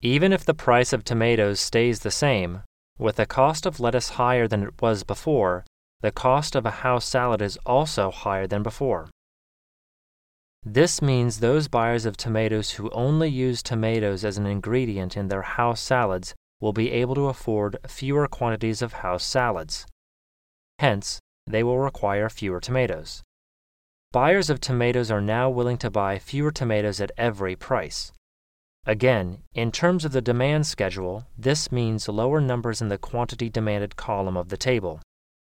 Even if the price of tomatoes stays the same, with the cost of lettuce higher than it was before, the cost of a house salad is also higher than before. This means those buyers of tomatoes who only use tomatoes as an ingredient in their house salads will be able to afford fewer quantities of house salads. Hence, they will require fewer tomatoes. Buyers of tomatoes are now willing to buy fewer tomatoes at every price. Again, in terms of the demand schedule, this means lower numbers in the quantity demanded column of the table.